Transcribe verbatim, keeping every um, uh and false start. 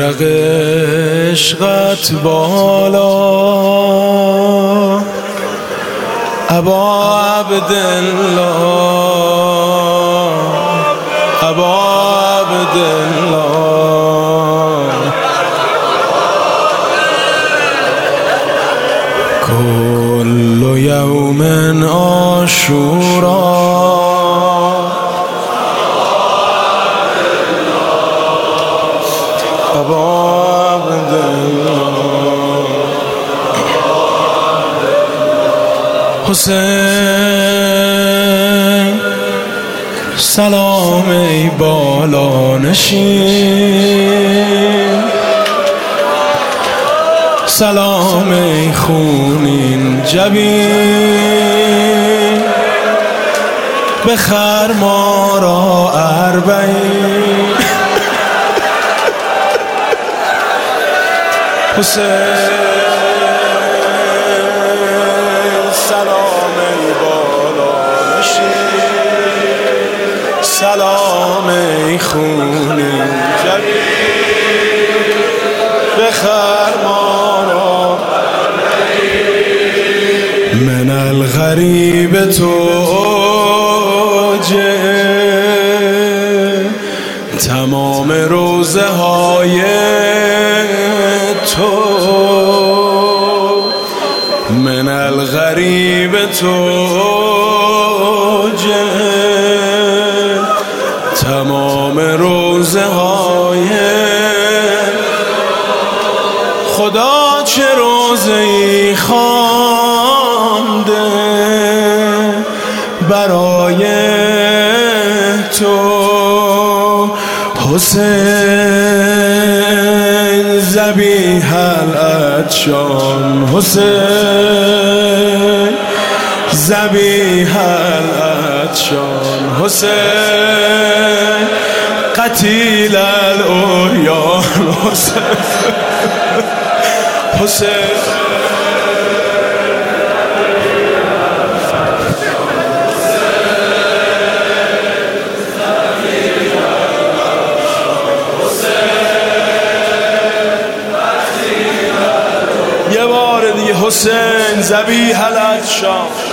بیرق عشقت بالا ابا عبدالله ابا عبدالله کل یوم عاشورا ابا حسین سلام ای بالا نشین، سلام ای خونین جبین، بخر ما را اربعین. حسین سلام ای بالا نشین، سلام ای خونین جبین، بخر ما را من الغریب توجه تمام روزه های تو، من الغریب توجه تمام روزه های خدا. چه روزه ای خوانده برای تو حسین ذبیح العطشان، حسین ذبیح العطشان، حسین قتیل العریان، حسین حسین یه بار دیگه حسین ذبیح العطشان.